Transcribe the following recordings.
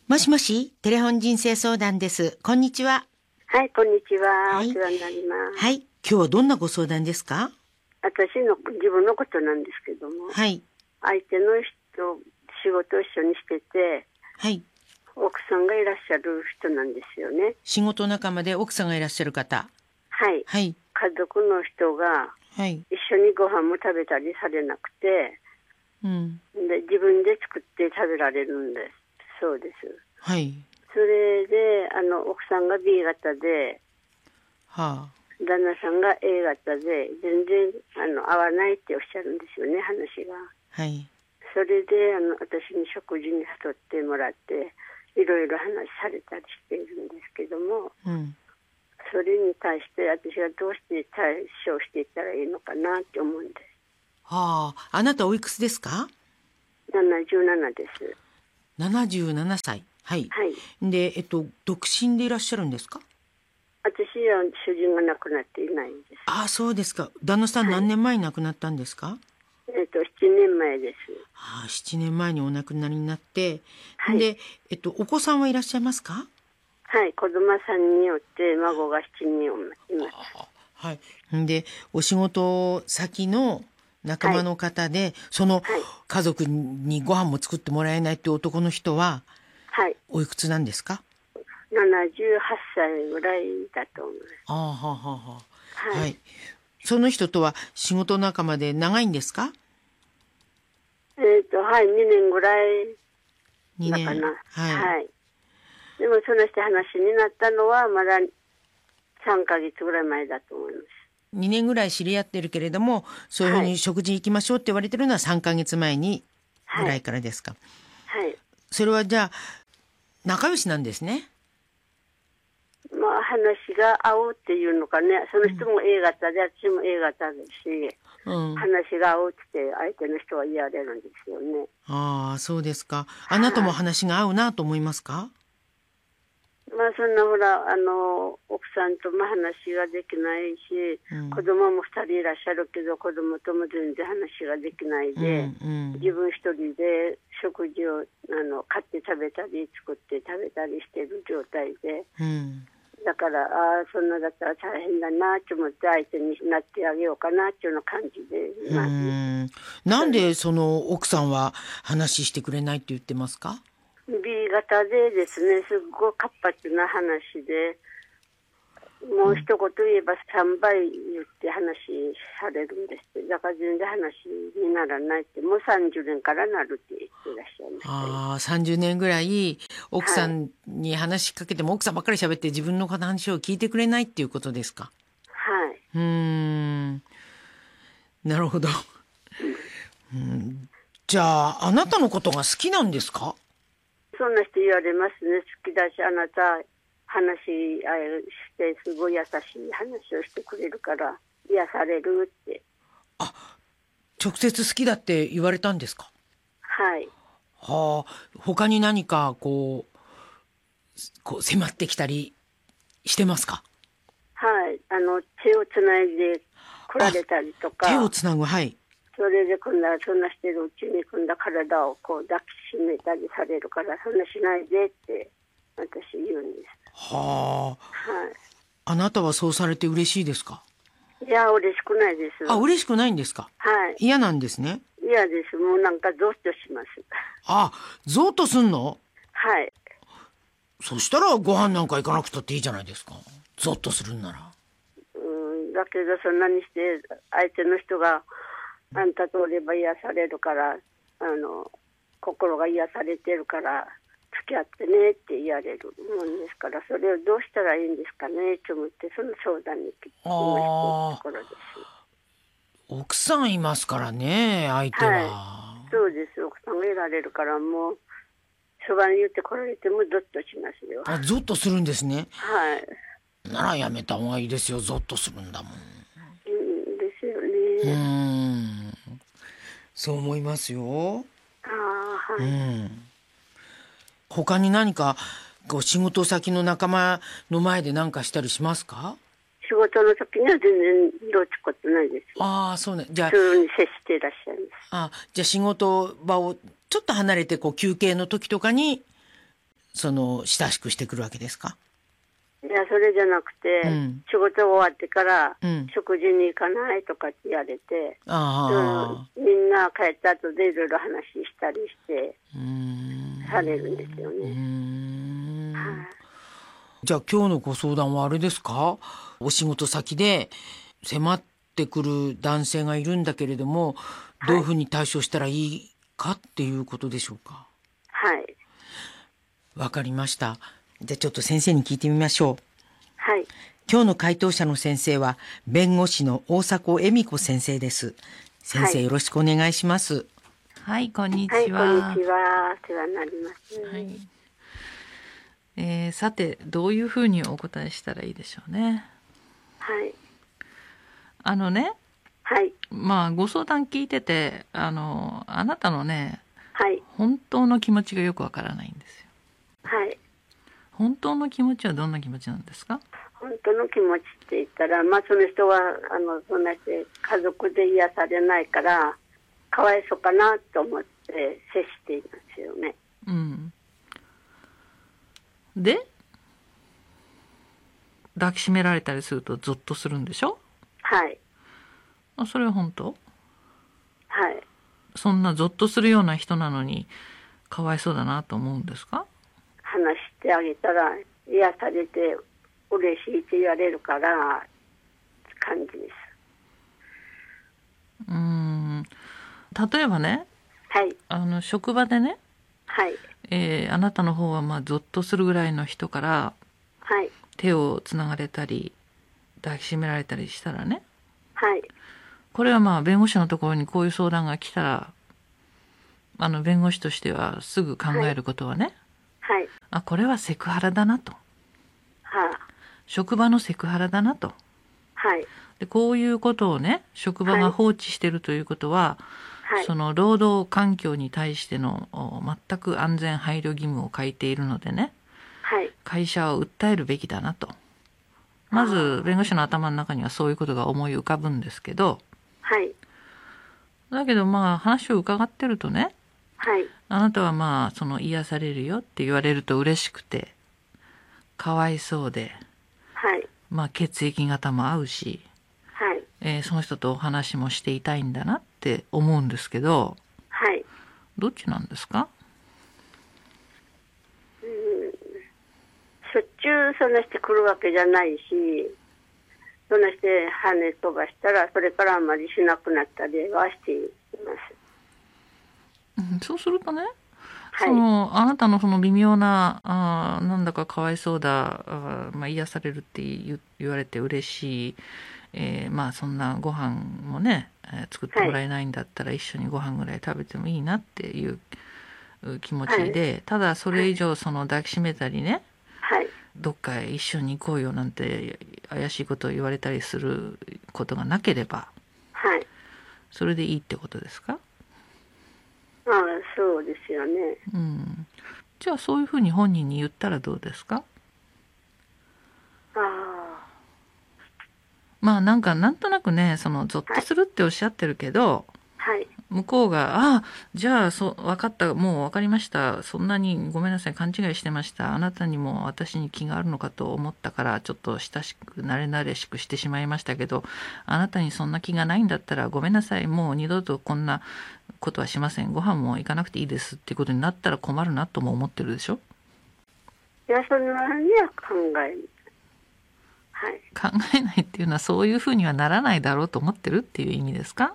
もしもし、テレフォン人生相談です。こんにちは。 はい、こんにちは。 はいお世話になります。 はい。今日はどんなご相談ですか？ 私の自分のことなんですけども、 はい。 相手の人、仕事を一緒にしてて、 はい。 奥さんがいらっしゃる人なんですよね。 仕事仲間で奥さんがいらっしゃる方。 はい。 はい。 家族の人がはい。 一緒にご飯も食べたりされなくて、 うん。 で自分で作って食べられるんです。そうです。 はい。 それで、奥さんが B 型で、 はあ。 旦那さんが A 型で、全然、合わないっておっしゃるんですよね、話が。 はい。 それで私に食事に誘ってもらっていろいろ話されたりしているんですけども、 うん。 それに対して私がどうして対処していったらいいのかなって思うんです。 はあ。あなたおいくつですか 77です。 ？77歳。はい。 はい。 で、独身でいらっしゃるんですか？ 私は主人が亡くなっていないんです。 ああ、そうですか。旦那さんはい。 何年前に亡くなったんですか？ 7年前です。 ああ、7年前にお亡くなりになって、 はい。 で、お子さんはいらっしゃいますか？ はい。子供さんによって孫が7人います。 はい。で、お仕事先の仲はい。 間の方で、そのはい。 家族にご飯も作ってもらえないっていう男の人は、 はい。 おいくつなんですか？ 78歳ぐらいだと思います。 ああ、はあ、はあ、はあ。 はい。 はい。その人とは仕事仲間で長いんですかはい。2年ぐらいだか ？2年。 な。 はい。 はい。でもそのして話になったのはまだ3ヶ月ぐらい前だと思います。 2年ぐらい知り合ってるけれども、そういうふうはい。 に食事行きましょうって言われてるのは3ヶ月前にぐらいはい。 からですか？ はい。 それはじゃあ、仲良しなんですね。 まあ話が合うっていうのかね、その人も A 型で私も A 型ですし、 うん。 話が合うって相手の人は言われるんですよね。 ああ、そうですか。あなたもはい。 話が合うなと思いますか？ まあそんなほら、奥さんとも話ができないし、 うん。 子供も2人いらっしゃるけど、子供とも全然話ができないうん、 で、 うん。 自分一人で食事を買って食べたり作って食べたりしている状態で、 うん。 だからそんなだったら大変だなと思って相手になってあげようかなっていうような感じでう今ん。なんでその奥さんは話してくれないって言ってますか？ B 型でですね、すっごい活発な話で、もう一言言えば3倍言って話されるんですって。だから全然話にならないって、もう30年からなるって言ってらっしゃいましたよ。 ああ、30年ぐらい奥さはい。 んに話しかけても奥さんばっかり喋って自分の話を聞いてくれないっていうことですか？ はい。 なるほど。じゃあ、あなたのことが好きなんですか？ そんな人言われますね。好きだし、あなた話してすごい優しい話をしてくれるから癒されるって。 直接好きだって言われたんですか？ はい。 はあ、他に何かこう迫ってきたりしてますか？ はい。手をつないで来らあ、 れたりとか、 手をつなぐ、はい。 それで今度はそんなしてるうちに今度は体をこう抱きしめたりされるから、そんなしないでって私言うんです。 はあ、 はあなたはそうされて嬉しいですか？ い。いや、嬉しくないです。 あ、嬉しくないんですか？ はい。 嫌なんですね。 嫌です。もうなんかゾッとします。 あ、ゾッとすんの？ はい。 そしたらご飯なんか行かなくたっていいじゃないですか。ゾッとするんなら。 だけどそんなにして相手の人があんたとおれば癒されるから、心が癒されてるから付き合ってねって言われるもんですから、それをどうしたらいいんですかねと思って、その相談に来ましたとああ、 ころです。 奥さんいますからね、相手はい。 は。 そうです。奥さんがいられるからもうそばに言ってこられてもゾッとしますよ。 あ、ゾッとするんですね。 はい。 ならやめた方がいいですよ。ゾッとするんだもん。 ですようーね。 ん。そう思いますよ。 ああ、 うはい。 ん。他に何か仕事先の仲間の前で何かしたりしますか？ 仕事の時には全然どうってことないです。 ああ、そうね。じゃあ、 普通に接していらっしゃいます。 じゃあ仕事場をちょっと離れて休憩の時とかに親しくしてくるわけですか？ いや、それじゃなくて、仕事が終わってから、食事に行かないとかって言われて、みんな帰った後でいろいろ話したりしてされるんですよね。 じゃあ今日のご相談はあれですか？お仕事先で迫ってくる男性がいるんだけれども、どういうふうに対処したらいいかっていうことでしょうか？ はい。 わかりました。じゃあちょっと先生に聞いてみましょう。 はい。 今日の回答者の先生は弁護士の大迫恵美子先生です。先生、よろしくお願いします。 はい、こんにちは。 はい、こんにちは。世話になります。 さて、どういうふうにお答えしたらいいでしょうね。 はい。 はい。ご相談聞いてて、あなたのね、 はい。 本当の気持ちがよくわからないんですよ。 はい。 本当の気持ちはどんな気持ちなんですか？ 本当の気持ちって言ったら、その人はそんなして家族で癒されないからかわいそうかなと思って接していますよね。 で、抱きしめられたりするとゾッとするんでしょ？ はい。 それは本当？ はい。 そんなゾッとするような人なのにかわいそうだなと思うんですか？ 話してあげたら癒されて嬉しいって言われるから感じです。 例えばね、 はい。 職場でね、 はい。 あなたの方はゾッとするぐらいの人から、 はい、 手をつながれたり抱きしめられたりしたらね、 はい、 これは弁護士のところにこういう相談が来たら、弁護士としてはすぐ考えることはね、 はい、 これはセクハラだなと、職場のセクハラだなと、でこういうことをね、職場が放置しているということは、その労働環境に対しての全く安全配慮義務を欠いているのでね、会社を訴えるべきだなと。まず弁護士の頭の中にはそういうことが思い浮かぶんですけど、だけど話を伺ってるとね、あなたはその癒されるよって言われると嬉しくて、かわいそうで、血液型も合うし、その人とお話もしていたいんだなって思うんですけど、どっちなんですか？ しょっちゅうそんなしてくるわけじゃないし、そんなして跳ね飛ばしたらそれからあまりしなくなったりはしています。 そうするとね、あなたのその微妙ななんだかかわいそうだ、癒されるって言われて嬉しい、そんなご飯もね、作ってもらえないんだったら一緒にご飯ぐらい食べてもいいなっていう気持ちで、ただそれ以上抱きしめたりね、どっか一緒に行こうよなんて怪しいことを言われたりすることがなければ、それでいいってことですか？ そうですよね。 じゃあそういうふうに本人に言ったらどうですか？なんとなくね、ゾッとするっておっしゃってるけど、向こうがじゃあ分かった、もう分かりました、そんなにごめんなさい、勘違いしてました、あなたにも私に気があるのかと思ったからちょっと親しく慣れ慣れしくしてしまいましたけど、あなたにそんな気がないんだったらごめんなさい、もう二度とこんなことはしません、ご飯も行かなくていいですっていうことになったら困るなとも思ってるでしょ？ いや、そんなには考えないっていうのはそういうふうにはならないだろうと思ってるっていう意味ですか？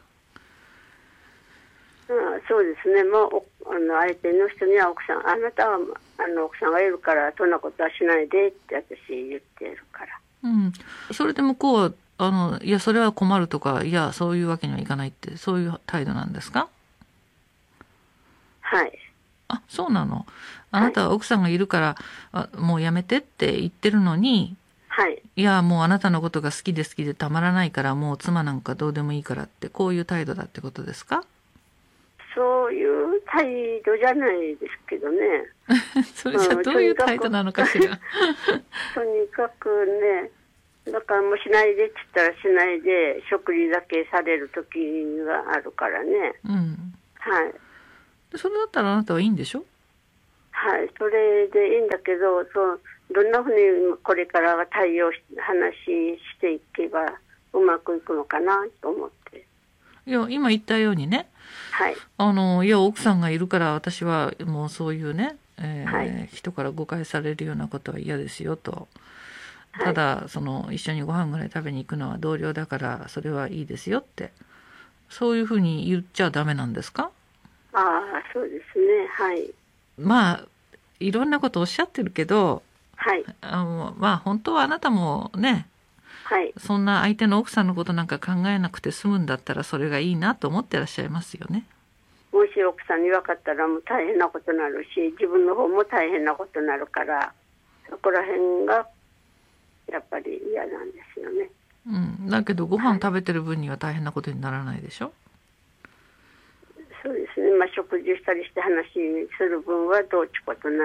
そうですね。相手の人には奥さん、あなたは奥さんがいるからそんなことはしないでって私言ってるから。 それで向こうはいやそれは困るとか、いやそういうわけにはいかないって、そういう態度なんですか？そうなの。あなたは奥さんがいるから、もうやめてって言ってるのに、いやもうあなたのことが好きで好きでたまらないから、もう妻なんかどうでもいいからって、こういう態度だってことですか？ そういう態度じゃないですけどね。 それじゃどういう態度なのかしら。 とにかくね、だからもうしないでって言ったらしないで、食事だけされる時があるからね。 それだったらあなたはいいんでしょ？ はい、それでいいんだけど、どんなふうにこれから対応し話していけばうまくいくのかなと思って。 いや、今言ったようにね、 はい、 いや、奥さんがいるから私はもうそういうね、 はい、 人から誤解されるようなことは嫌ですよと。 はい、 ただ一緒にご飯ぐらい食べに行くのは同僚だからそれはいいですよって、そういうふうに言っちゃダメなんですか？ ああ、そうですね。はい。 まあいろんなことおっしゃってるけど、 はい。 まあ本当はあなたもね、 はい。 そんな相手の奥さんのことなんか考えなくて済むんだったらそれがいいなと思ってらっしゃいますよね。 もし奥さんに分かったらもう大変なことになるし、自分の方も大変なことになるから、そこら辺がやっぱり嫌なんですよね。 うん、だけどご飯食べてる分には大変なことにならないでしょ。 そうですね。まあ食事したりして話する分はどうちゅうことない。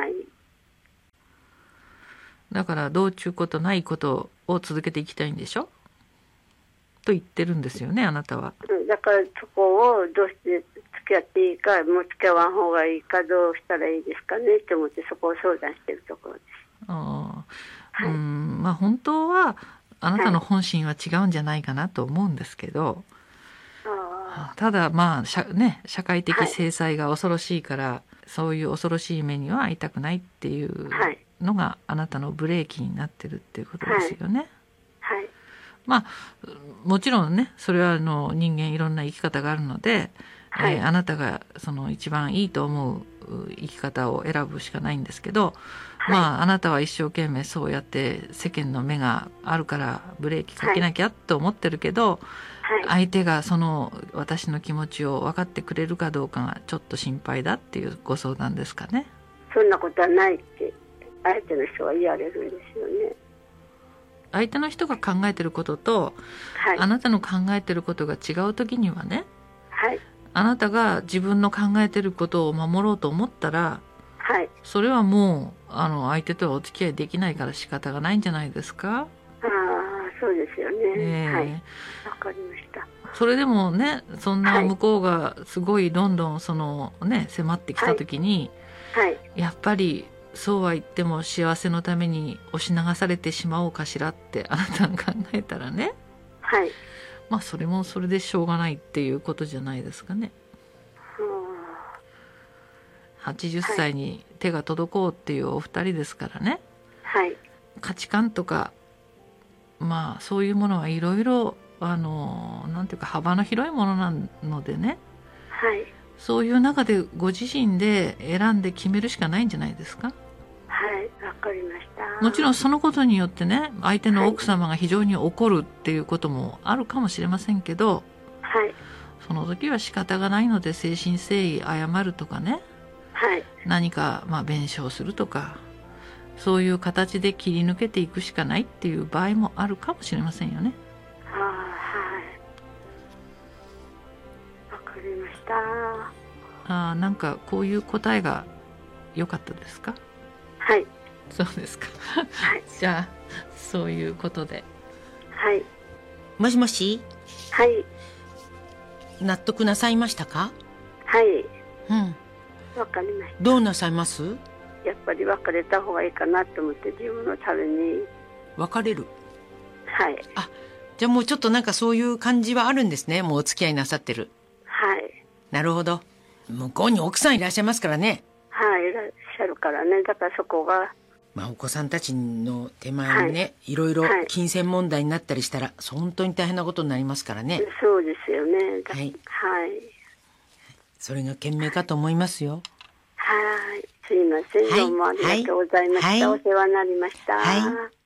だからどうちゅうことないことを続けていきたいんでしょと言ってるんですよね、あなたは。 だからそこをどうして付き合っていいか、もう付き合わん方がいいか、どうしたらいいですかねって思ってそこを相談してるところです。 あ、 はい、 まあ本当はあなたの本心は違うんじゃないかなと思うんですけど、 はい、 ただまあ社会的制裁が恐ろしいから、そういう恐ろしい目には遭いたくないっていうのがあなたのブレーキになってるっていうことですよね。 はい、 まあもちろんね、それは人間いろんな生き方があるので、 はい、 あなたが一番いいと思う生き方を選ぶしかないんですけど、 はい、 まああなたは一生懸命そうやって世間の目があるからブレーキかけなきゃと思ってるけど、 はい、 相手が私の気持ちを分かってくれるかどうかがちょっと心配だっていうご相談ですかね。 そんなことはないって相手の人は言われるんですよね。 相手の人が考えてることと、 はい、 あなたの考えてることが違う時にはね、 はい、 あなたが自分の考えてることを守ろうと思ったら、 はい、 それはもう相手とはお付き合いできないから仕方がないんじゃないですか。 ああ、そうですよね。はい、わかりました。 それでもね、そんな向こうがすごいどんどん迫ってきた時に、 はい、 やっぱりそうは言っても幸せのために押し流されてしまおうかしらってあなたが考えたらね、 はい、 まあそれもそれでしょうがないっていうことじゃないですかね。80歳に手が届こうっていうお二人ですからね、 はい、 価値観とかまあそういうものはいろいろなんていうか幅の広いものなのでね、 はい、 そういう中でご自身で選んで決めるしかないんじゃないですか。 はい、わかりました。 もちろんそのことによってね、相手の奥様が非常に怒るっていうこともあるかもしれませんけど、 はい、 その時は仕方がないので誠心誠意謝るとかね、 はい、 何か弁償するとか、そういう形で切り抜けていくしかないっていう場合もあるかもしれませんよね。 はい、わかりました。 なんかこういう答えが良かったですか？ はい。 そうですか。 はい。 じゃあそういうことで。 はい。 もしもし。 はい。 納得なさいましたか？ はい。 うん。 わかりました。 どうなさいます？ やっぱり別れた方がいいかなと思って自分のために。 別れる。 はい。 じゃあもうちょっとなんかそういう感じはあるんですね。もうお付き合いなさってる。 はい。 なるほど。向こうに奥さんいらっしゃいますからね。 はい、いらっしゃるからね。だからそこが。 お子さんたちの手前にね、いろいろ金銭問題になったりしたら、本当に大変なことになりますからね。 そうですよね。 はい。 はい。 それが賢明かと思いますよ。 はい。すいません。どうもありがとうございました。お世話になりました。 はい。